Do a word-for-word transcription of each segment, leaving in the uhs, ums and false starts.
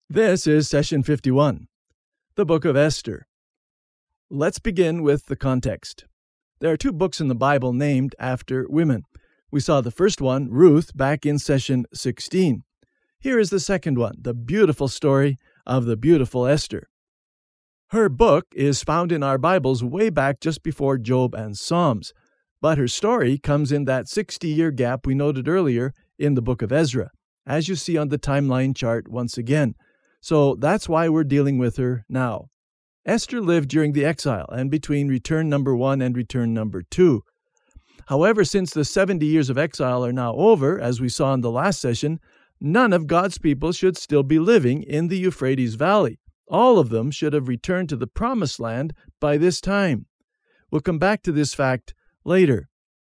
This is Session fifty-one, the Book of Esther. Let's begin with the context. There are two books in the Bible named after women. We saw the first one, Ruth, back in Session sixteen. Here is the second one, the beautiful story of the beautiful Esther. Her book is found in our Bibles way back just before Job and Psalms, but her story comes in that sixty-year gap we noted earlier in the book of Ezra, as you see on the timeline chart once again. So that's why we're dealing with her now. Esther lived during the exile and between return number one and return number two. However, since the seventy years of exile are now over, as we saw in the last session, none of God's people should still be living in the Euphrates Valley. All of them should have returned to the Promised Land by this time. We'll come back to this fact later.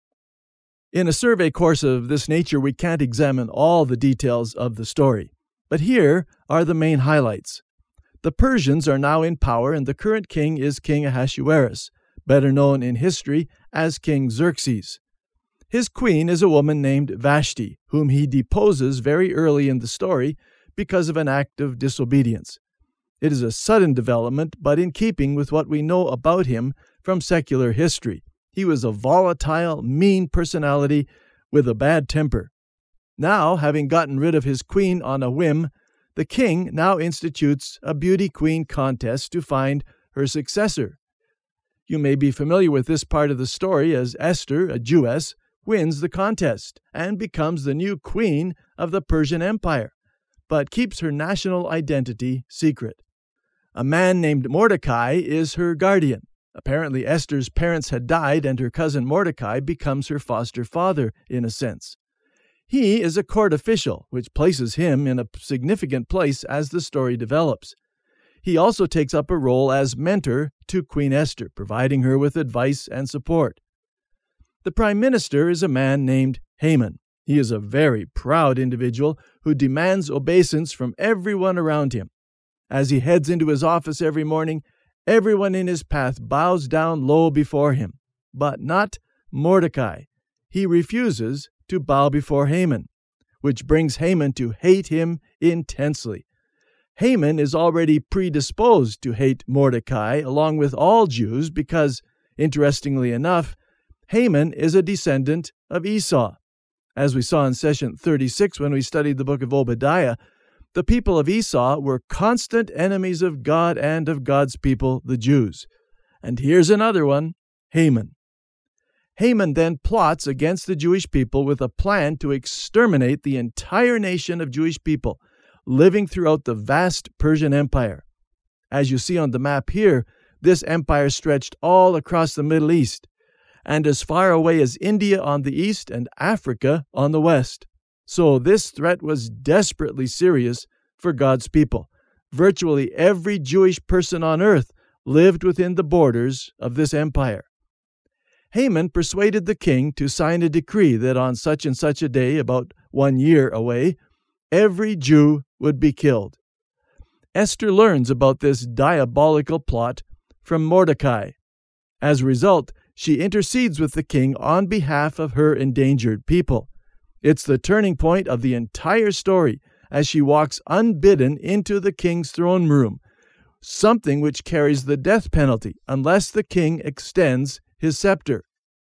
In a survey course of this nature, we can't examine all the details of the story. But here are the main highlights. The Persians are now in power, and the current king is King Ahasuerus, better known in history as King Xerxes. His queen is a woman named Vashti, whom he deposes very early in the story because of an act of disobedience. It is a sudden development, but in keeping with what we know about him from secular history. He was a volatile, mean personality with a bad temper. Now, having gotten rid of his queen on a whim, the king now institutes a beauty queen contest to find her successor. You may be familiar with this part of the story as Esther, a Jewess, wins the contest and becomes the new queen of the Persian Empire, but keeps her national identity secret. A man named Mordecai is her guardian. Apparently, Esther's parents had died, and her cousin Mordecai becomes her foster father, in a sense. He is a court official, which places him in a significant place as the story develops. He also takes up a role as mentor to Queen Esther, providing her with advice and support. The prime minister is a man named Haman. He is a very proud individual who demands obeisance from everyone around him. As he heads into his office every morning, everyone in his path bows down low before him, but not Mordecai. He refuses to bow before Haman, which brings Haman to hate him intensely. Haman is already predisposed to hate Mordecai along with all Jews because, interestingly enough, Haman is a descendant of Esau. As we saw in session thirty-six when we studied the book of Obadiah, the people of Esau were constant enemies of God and of God's people, the Jews. And here's another one, Haman. Haman then plots against the Jewish people with a plan to exterminate the entire nation of Jewish people living throughout the vast Persian Empire. As you see on the map here, this empire stretched all across the Middle East and as far away as India on the east and Africa on the west. So this threat was desperately serious for God's people. Virtually every Jewish person on earth lived within the borders of this empire. Haman persuaded the king to sign a decree that on such and such a day, about one year away, every Jew would be killed. Esther learns about this diabolical plot from Mordecai. As a result, she intercedes with the king on behalf of her endangered people. It's the turning point of the entire story as she walks unbidden into the king's throne room, something which carries the death penalty unless the king extends his scepter.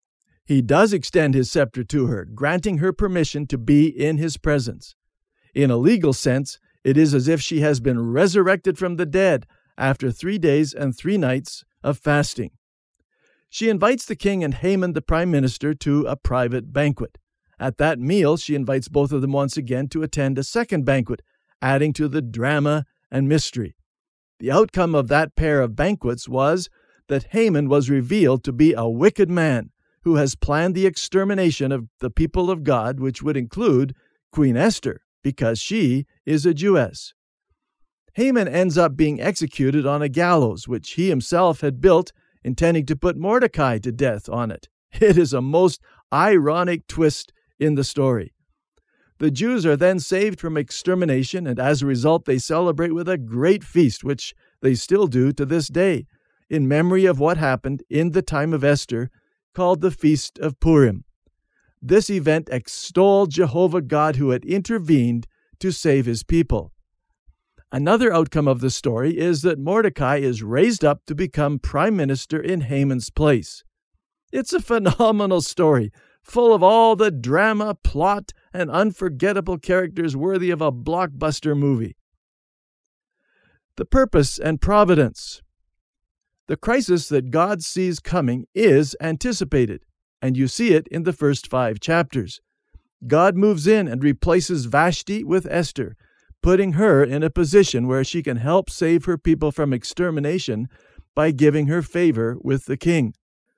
He does extend his scepter to her, granting her permission to be in his presence. In a legal sense, it is as if she has been resurrected from the dead after three days and three nights of fasting. She invites the king and Haman the prime minister to a private banquet. At that meal, she invites both of them once again to attend a second banquet, adding to the drama and mystery. The outcome of that pair of banquets was that Haman was revealed to be a wicked man who has planned the extermination of the people of God, which would include Queen Esther, because she is a Jewess. Haman ends up being executed on a gallows, which he himself had built, intending to put Mordecai to death on it. It is a most ironic twist in the story. The Jews are then saved from extermination, and as a result they celebrate with a great feast, which they still do to this day, in memory of what happened in the time of Esther, called the Feast of Purim. This event extolled Jehovah God who had intervened to save his people. Another outcome of the story is that Mordecai is raised up to become prime minister in Haman's place. It's a phenomenal story, full of all the drama, plot, and unforgettable characters worthy of a blockbuster movie. The purpose and providence. The crisis that God sees coming is anticipated, and you see it in the first five chapters. God moves in and replaces Vashti with Esther, putting her in a position where she can help save her people from extermination by giving her favor with the king.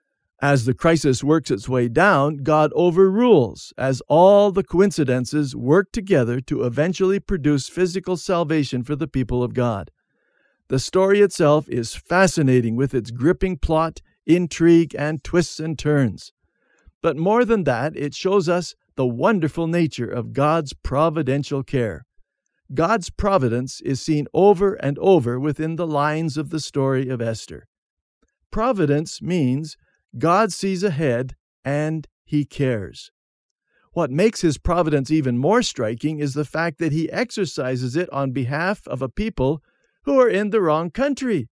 As the crisis works its way down, God overrules as all the coincidences work together to eventually produce physical salvation for the people of God. The story itself is fascinating with its gripping plot, intrigue, and twists and turns. But more than that, it shows us the wonderful nature of God's providential care. God's providence is seen over and over within the lines of the story of Esther. Providence means God sees ahead and He cares. What makes His providence even more striking is the fact that He exercises it on behalf of a people who are in the wrong country.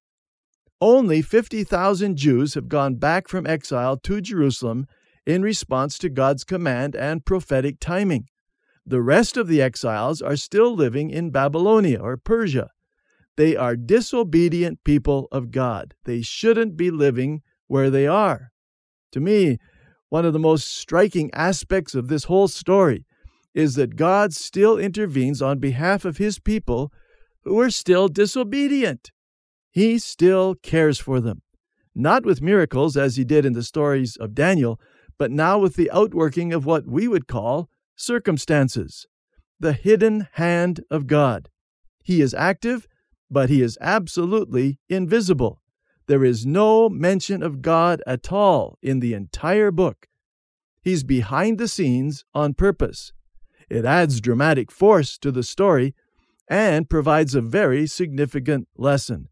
Only fifty thousand Jews have gone back from exile to Jerusalem in response to God's command and prophetic timing. The rest of the exiles are still living in Babylonia or Persia. They are disobedient people of God. They shouldn't be living where they are. To me, one of the most striking aspects of this whole story is that God still intervenes on behalf of His people who are still disobedient. He still cares for them, not with miracles as He did in the stories of Daniel, but now with the outworking of what we would call circumstances, the hidden hand of God. He is active, but He is absolutely invisible. There is no mention of God at all in the entire book. He's behind the scenes on purpose. It adds dramatic force to the story and provides a very significant lesson.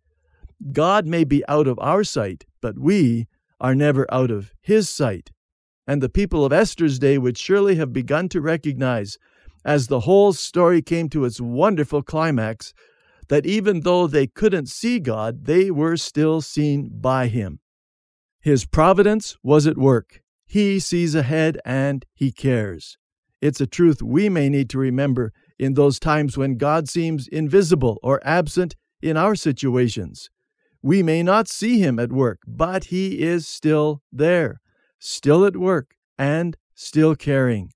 God may be out of our sight, but we are never out of His sight. And the people of Esther's day would surely have begun to recognize, as the whole story came to its wonderful climax, that even though they couldn't see God, they were still seen by Him. His providence was at work. He sees ahead and He cares. It's a truth we may need to remember in those times when God seems invisible or absent in our situations. We may not see Him at work, but He is still there, still at work, and still caring.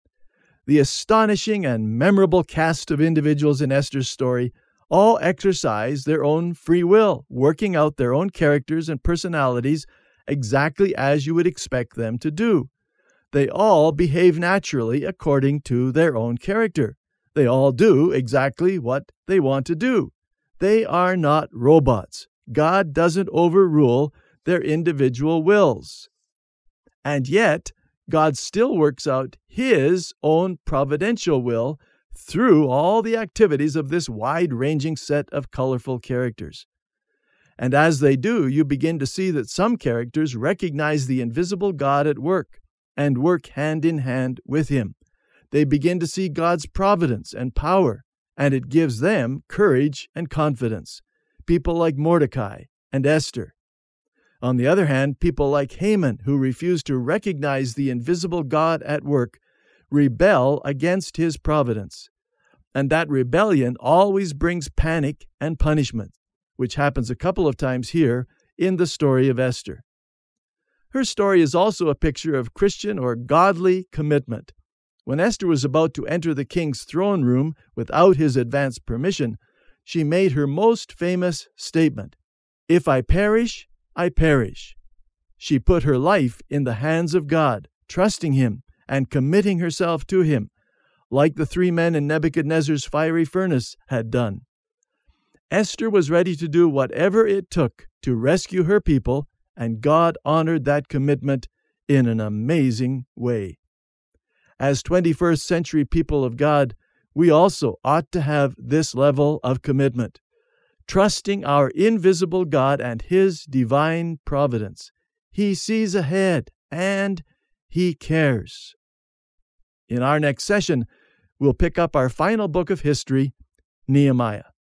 The astonishing and memorable cast of individuals in Esther's story all exercise their own free will, working out their own characters and personalities exactly as you would expect them to do. They all behave naturally according to their own character. They all do exactly what they want to do. They are not robots. God doesn't overrule their individual wills. And yet, God still works out His own providential will through all the activities of this wide-ranging set of colorful characters. And as they do, you begin to see that some characters recognize the invisible God at work and work hand in hand with Him. They begin to see God's providence and power, and it gives them courage and confidence. People like Mordecai and Esther. On the other hand, people like Haman, who refuse to recognize the invisible God at work, rebel against His providence. And that rebellion always brings panic and punishment, which happens a couple of times here in the story of Esther. Her story is also a picture of Christian or godly commitment. When Esther was about to enter the king's throne room without his advance permission, she made her most famous statement, "If I perish, I perish." She put her life in the hands of God, trusting Him and committing herself to Him, like the three men in Nebuchadnezzar's fiery furnace had done. Esther was ready to do whatever it took to rescue her people, and God honored that commitment in an amazing way. As twenty-first century people of God, we also ought to have this level of commitment, trusting our invisible God and His divine providence. He sees ahead and He cares. In our next session, we'll pick up our final book of history, Nehemiah.